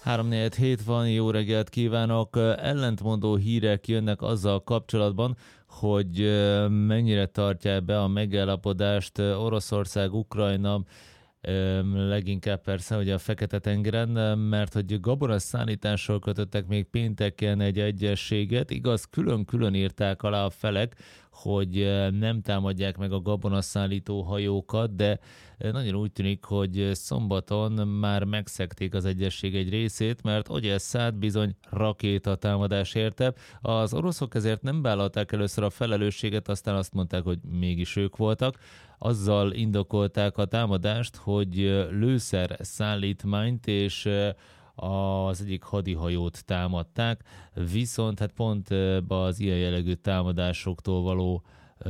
3-4-7 van, jó reggelt kívánok! Ellentmondó hírek jönnek azzal kapcsolatban, hogy mennyire tartják be a megállapodást Oroszország, Ukrajna, leginkább persze, hogy a Fekete-tengeren, mert hogy gabonaszállításról kötöttek még pénteken egy egyezséget, igaz, külön-külön írták alá a felek, hogy nem támadják meg a gabonaszállító hajókat, de nagyon úgy tűnik, hogy szombaton már megszegték az egyezség egy részét, mert Odyesszát bizony rakétatámadás érte. Az oroszok ezért nem vállalták először a felelősséget, aztán azt mondták, hogy mégis ők voltak. Azzal indokolták a támadást, hogy lőszer szállítmányt és az egyik hadihajót támadták, viszont hát pont az ilyen jellegű támadásoktól való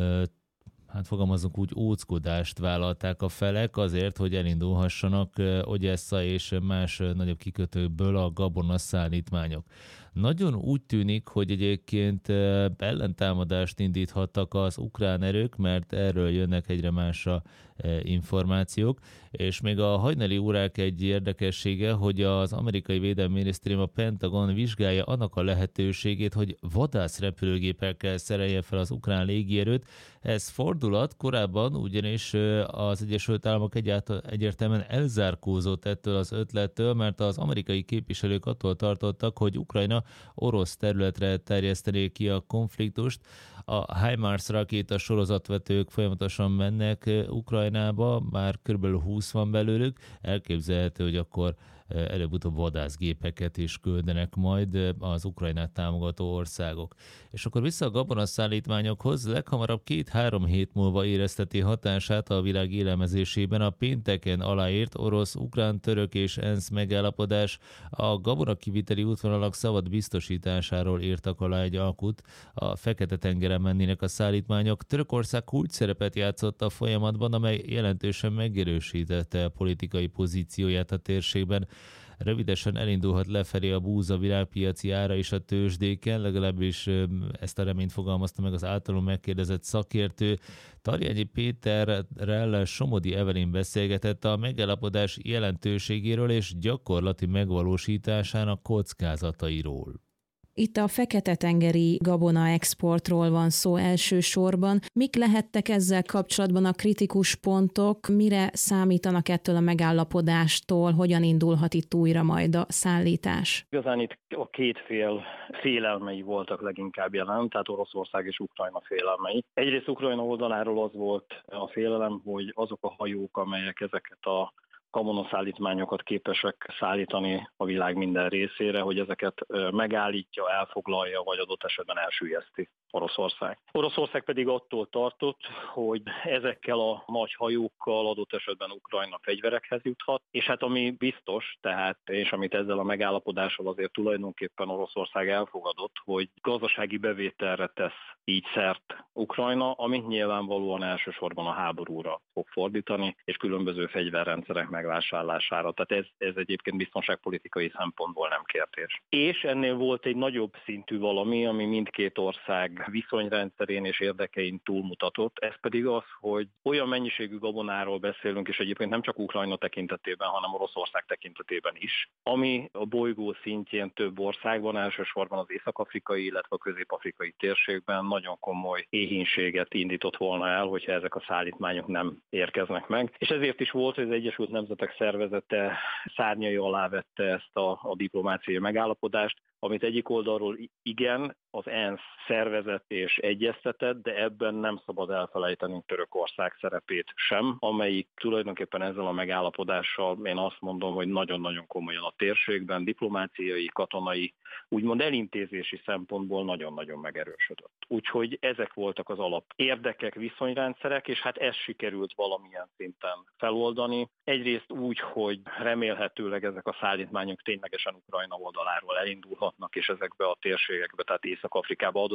hát fogalmazunk úgy, óckodást vállalták a felek azért, hogy elindulhassanak Ogyessza és más nagyobb kikötőkből a gabonaszállítmányok. Nagyon úgy tűnik, hogy egyébként ellentámadást indíthattak az ukrán erők, mert erről jönnek egyre másra információk, és még a hajnali órák egy érdekessége, hogy az amerikai védelmi minisztérium, a Pentagon vizsgálja annak a lehetőségét, hogy vadászrepülőgépekkel szerelje fel az ukrán légierőt. Ez fordulat korábban, ugyanis az Egyesült Államok egyértelműen elzárkózott ettől az ötlettől, mert az amerikai képviselők attól tartottak, hogy Ukrajna orosz területre terjesztené ki a konfliktust. A HIMARS rakéta sorozatvetők folyamatosan mennek Ukrajnába, már kb. 20 van belőlük. Elképzelhető, hogy akkor előbb-utóbb vadászgépeket is küldenek majd az Ukrajnát támogató országok. És akkor vissza a gabonaszállítmányokhoz, leghamarabb 2-3 hét múlva érezteti hatását a világ élelmezésében a pénteken aláírt orosz, ukrán, török és ENSZ megállapodás. A gabonakiviteli útvonalak szabad biztosításáról írtak alá egy alkut. A Fekete-tengeren mennének a szállítmányok. Törökország kulcsszerepet játszott a folyamatban, amely jelentősen megerősítette a politikai pozícióját a térségben. Rövidesen elindulhat lefelé a búza világpiaci ára is a tőzsdéken, legalábbis ezt a reményt fogalmazta meg az általunk megkérdezett szakértő. Tarjányi Péterrel Somodi Evelyn beszélgetett a megállapodás jelentőségéről és gyakorlati megvalósításának kockázatairól. Itt a Fekete-tengeri gabona exportról van szó elsősorban. Mik lehettek ezzel kapcsolatban a kritikus pontok, mire számítanak ettől a megállapodástól, hogyan indulhat itt újra majd a szállítás? Igazán itt a két fél félelmei voltak leginkább jelen, tehát Oroszország és Ukrajna félelmei. Egyrészt Ukrajna oldaláról az volt a félelem, hogy azok a hajók, amelyek ezeket a gabonaszállítmányokat képesek szállítani a világ minden részére, hogy ezeket megállítja, elfoglalja, vagy adott esetben elsüllyeszti Oroszország. Oroszország pedig attól tartott, hogy ezekkel a nagy hajókkal adott esetben Ukrajna fegyverekhez juthat, és hát ami biztos, tehát és amit ezzel a megállapodással azért tulajdonképpen Oroszország elfogadott, hogy gazdasági bevételre tesz így szert Ukrajna, amit nyilvánvalóan elsősorban a háborúra fog fordítani, és különböző fegyverrendszerek megvásárlására. Tehát ez egyébként biztonságpolitikai szempontból nem kérdés. És ennél volt egy nagyobb szintű valami, ami mindkét ország viszonyrendszerén és érdekein túlmutatott. Ez pedig az, hogy olyan mennyiségű gabonáról beszélünk, és egyébként nem csak Ukrajna tekintetében, hanem Oroszország tekintetében is, ami a bolygó szintjén több országban, elsősorban az észak-afrikai, illetve a közép-afrikai térségben nagyon komoly éhínséget indított volna el, hogyha ezek a szállítmányok nem érkeznek meg. És ezért is volt, hogy az Egyesült Nemzetek Szervezete szárnyai alá vette ezt a diplomáciai megállapodást, amit egyik oldalról igen, az ENSZ szervezett és egyeztetett, de ebben nem szabad elfelejtenünk Törökország szerepét sem, amelyik tulajdonképpen ezzel a megállapodással én azt mondom, hogy nagyon-nagyon komolyan a térségben diplomáciai, katonai, úgymond elintézési szempontból nagyon-nagyon megerősödött. Úgyhogy ezek voltak az alap érdekek, viszonyrendszerek, és hát ezt sikerült valamilyen szinten feloldani. Egyrészt úgy, hogy remélhetőleg ezek a szállítmányok ténylegesen Ukrajna oldaláról elindulhatnak, és ezekbe a térségekbe, tehát Észak-Afrikába adott esetben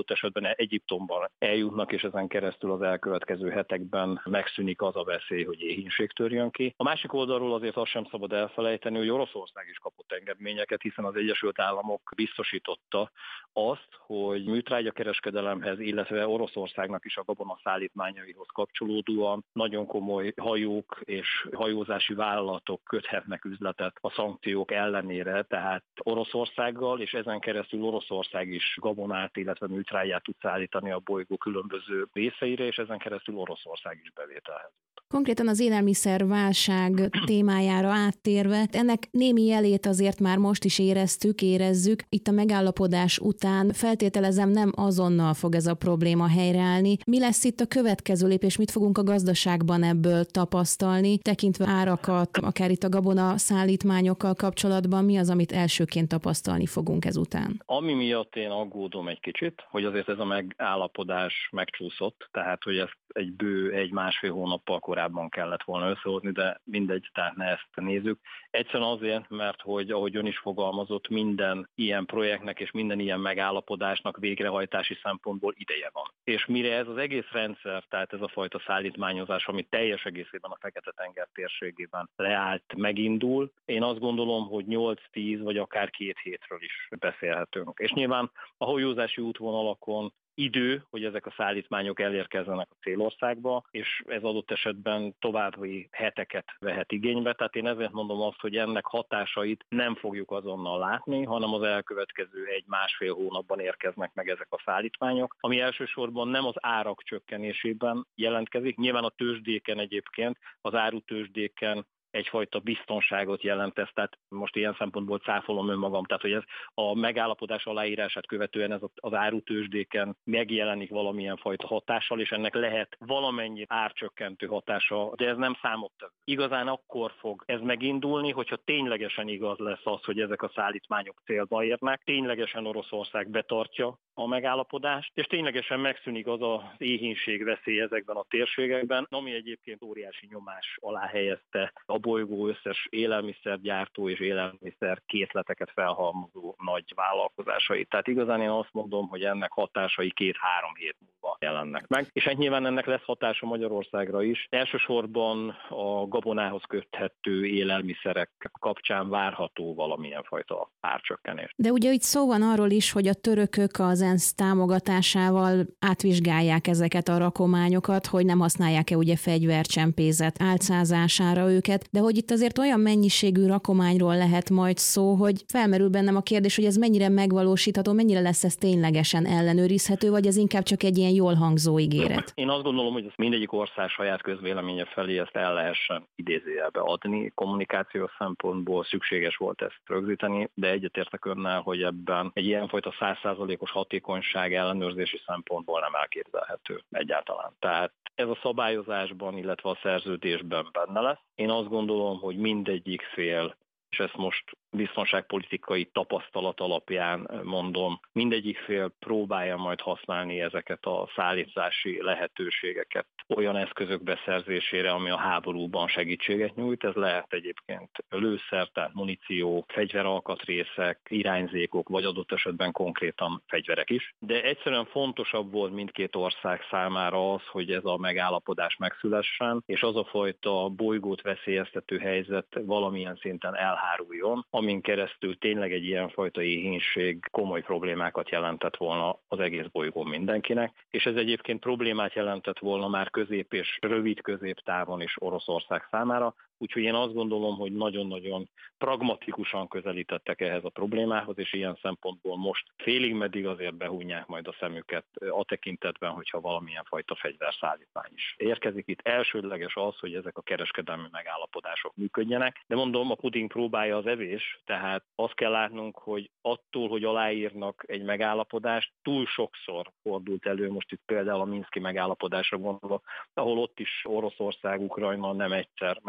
esetben Egyiptomban eljutnak, és ezen keresztül az elkövetkező hetekben megszűnik az a veszély, hogy éhínség törjön ki. A másik oldalról azért azt sem szabad elfelejteni, hogy Oroszország is kapott engedményeket, hiszen az Egyesült Államok biztosította azt, hogy műtrágyakereskedelemhez, illetve Oroszországnak is a gabonaszállítmányaihoz kapcsolódóan nagyon komoly hajók és hajózási vállalatok köthetnek üzletet a szankciók ellenére, tehát Oroszországgal, és ezen keresztül Oroszország is gabonát, illetve műtrágyát tud szállítani a bolygó különböző részeire, és ezen keresztül Oroszország is bevételhez. Konkrétan az élelmiszerválság témájára áttérve, ennek némi jelét azért már most is érezzük. Itt a megállapodás után feltételezem nem azonnal fog ez a probléma helyreállni. Mi lesz itt a következő lépés, mit fogunk a gazdaságban ebből tapasztalni, tekintve árakat, akár itt a gabona szállítmányokkal kapcsolatban, mi az, amit elsőként tapasztalni fogunk ezután? Ami miatt én aggódom egy kicsit, hogy azért ez a megállapodás megcsúszott, tehát hogy ezt egy másfél hónappal korábban kellett volna összehozni, de mindegy, tehát ne ezt nézzük. Egyszerűen azért, mert hogy ahogy ön is fogalmazott, minden ilyen projektnek és minden ilyen megállapodásnak végrehajtási szempontból ideje van. És mire ez az egész rendszer, tehát ez a fajta szállítmányozás, ami teljes egészében a Fekete-tenger térségében leállt, megindul, én azt gondolom, hogy 8-10 vagy akár 2 hétről is beszélhetünk. És nyilván a hajózási útvonalakon idő, hogy ezek a szállítmányok elérkezzenek a célországba, és ez adott esetben további heteket vehet igénybe. Tehát én ezért mondom azt, hogy ennek hatásait nem fogjuk azonnal látni, hanem az elkövetkező 1-1,5 hónapban érkeznek meg ezek a szállítmányok, ami elsősorban nem az árak csökkenésében jelentkezik. Nyilván a tőzsdéken egyébként, az árutőzsdéken egyfajta biztonságot jelent ez, tehát most ilyen szempontból cáfolom önmagam, tehát hogy ez a megállapodás aláírását követően ez az árutőzsdéken megjelenik valamilyen fajta hatással, és ennek lehet valamennyi árcsökkentő hatása, de ez nem számottevő. Igazán akkor fog ez megindulni, hogyha ténylegesen igaz lesz az, hogy ezek a szállítmányok célba érnek, ténylegesen Oroszország betartja a megállapodást, és ténylegesen megszűnik az az éhínség veszély ezekben a térségekben, ami egyébként óriási nyomás alá helyezte a bolygó összes élelmiszergyártó és élelmiszer készleteket felhalmozó nagy vállalkozásait. Tehát igazán én azt mondom, hogy ennek hatásai 2-3 hét múlva jelennek meg. És nyilván ennek lesz hatása Magyarországra is. Elsősorban a gabonához köthető élelmiszerek kapcsán várható valamilyen fajta árcsökkenés. De ugye itt szó van arról is, hogy a törökök az ENSZ támogatásával átvizsgálják ezeket a rakományokat, hogy nem használják-e ugye fegyvercsempészet álcázására őket, de hogy itt azért olyan mennyiségű rakományról lehet majd szó, hogy felmerül bennem a kérdés, hogy ez mennyire megvalósítható, mennyire lesz ez ténylegesen ellenőrizhető, vagy ez inkább csak egy ilyen jól hangzó ígéret? Én azt gondolom, hogy mindegyik ország saját közvéleménye felé ezt el lehessen idézőjelbe adni. Kommunikációs szempontból szükséges volt ezt rögzíteni, de egyetértek önnel, hogy ebben egy ilyenfajta 100%-os hatékonyság ellenőrzési szempontból nem elképzelhető egyáltalán. Tehát ez a szabályozásban, illetve a szerződésben benne lesz. Én azt gondolom, hogy mindegyik fél, és ezt most biztonságpolitikai tapasztalat alapján mondom, mindegyik fél próbálja majd használni ezeket a szállítási lehetőségeket olyan eszközök beszerzésére, ami a háborúban segítséget nyújt. Ez lehet egyébként lőszer, tehát muníció, fegyveralkatrészek, irányzékok, vagy adott esetben konkrétan fegyverek is. De egyszerűen fontosabb volt mindkét ország számára az, hogy ez a megállapodás megszülessen, és az a fajta bolygót veszélyeztető helyzet valamilyen szinten elháruljon, amin keresztül tényleg egy ilyenfajta éhínség komoly problémákat jelentett volna az egész bolygón mindenkinek, és ez egyébként problémát jelentett volna már közép és rövid középtávon is Oroszország számára, úgyhogy én azt gondolom, hogy nagyon-nagyon pragmatikusan közelítettek ehhez a problémához, és ilyen szempontból most félig meddig azért behúnyják majd a szemüket a tekintetben, hogyha valamilyen fajta fegyverszállítmány is érkezik. Itt elsődleges az, hogy ezek a kereskedelmi megállapodások működjenek, de mondom, a puding próbálja az evés, tehát azt kell látnunk, hogy attól, hogy aláírnak egy megállapodást, túl sokszor fordult elő, most itt például a minszki megállapodásra gondolok, ahol ott is Oroszország, Ukrajna nem egyszer megállapodott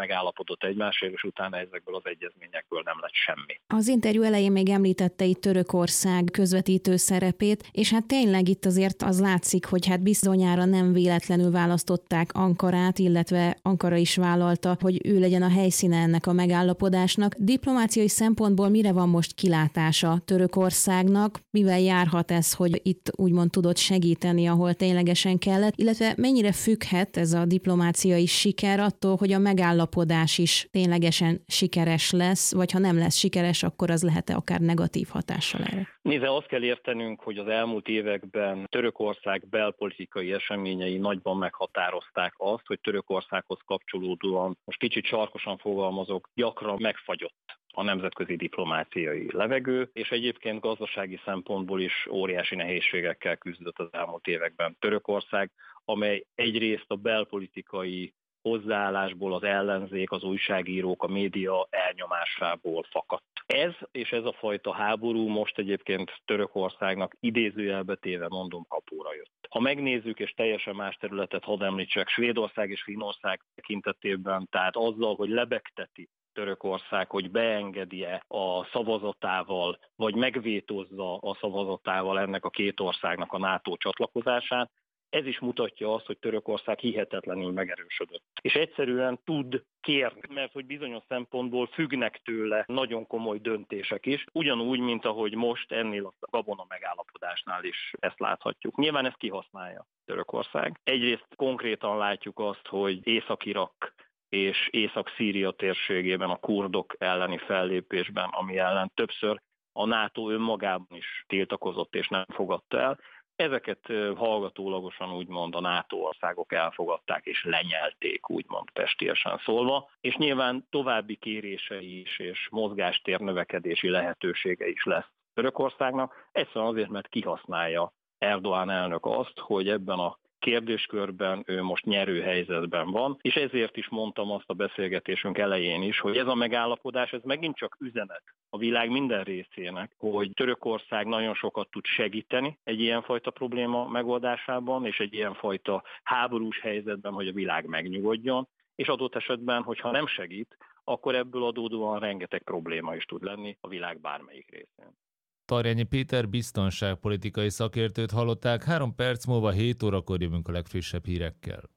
megállapodott egymásért, és utána ezekből az egyezményekből nem lett semmi. Az interjú elején még említette itt Törökország közvetítő szerepét, és hát tényleg itt azért az látszik, hogy hát bizonyára nem véletlenül választották Ankarát, illetve Ankara is vállalta, hogy ő legyen a helyszíne ennek a megállapodásnak. Diplomáciai szempontból mire van most kilátása Törökországnak? Mivel járhat ez, hogy itt úgymond tudott segíteni, ahol ténylegesen kellett, illetve mennyire függhet ez a diplomáciai siker attól, hogy a megállapodás is ténylegesen sikeres lesz, vagy ha nem lesz sikeres, akkor az lehet-e akár negatív hatással erre? Nézze, azt kell értenünk, hogy az elmúlt években Törökország belpolitikai eseményei nagyban meghatározták azt, hogy Törökországhoz kapcsolódóan, most kicsit sarkosan fogalmazok, gyakran megfagyott a nemzetközi diplomáciai levegő, és egyébként gazdasági szempontból is óriási nehézségekkel küzdött az elmúlt években Törökország, amely egyrészt a belpolitikai hozzáállásból az ellenzék, az újságírók, a média elnyomásából fakadt. Ez a fajta háború most egyébként Törökországnak idézőjelbe téve mondom kapóra jött. Ha megnézzük, és teljesen más területet hadd említsek, Svédország és Finnország tekintetében, tehát azzal, hogy lebegteti Törökország, hogy beengedi-e a szavazatával, vagy megvétózza a szavazatával ennek a két országnak a NATO csatlakozását, ez is mutatja azt, hogy Törökország hihetetlenül megerősödött. És egyszerűen tud kérni, mert hogy bizonyos szempontból függnek tőle nagyon komoly döntések is, ugyanúgy, mint ahogy most ennél a gabona megállapodásnál is ezt láthatjuk. Nyilván ezt kihasználja Törökország. Egyrészt konkrétan látjuk azt, hogy Észak-Irak és Észak-Szíria térségében a kurdok elleni fellépésben, ami ellen többször a NATO önmagában is tiltakozott és nem fogadta el. Ezeket hallgatólagosan úgymond a NATO országok elfogadták és lenyelték, úgymond pestiesen szólva, és nyilván további kérései is és mozgástér növekedési lehetősége is lesz Törökországnak, egyszerűen azért, mert kihasználja Erdoğan elnök azt, hogy ebben a kérdéskörben ő most nyerő helyzetben van, és ezért is mondtam azt a beszélgetésünk elején is, hogy ez a megállapodás, ez megint csak üzenet a világ minden részének, hogy Törökország nagyon sokat tud segíteni egy ilyenfajta probléma megoldásában, és egy ilyenfajta háborús helyzetben, hogy a világ megnyugodjon, és adott esetben, hogyha nem segít, akkor ebből adódóan rengeteg probléma is tud lenni a világ bármelyik részén. Tarjányi Péter biztonságpolitikai szakértőt hallották, 3 perc múlva 7 órakor jövünk a legfrissebb hírekkel.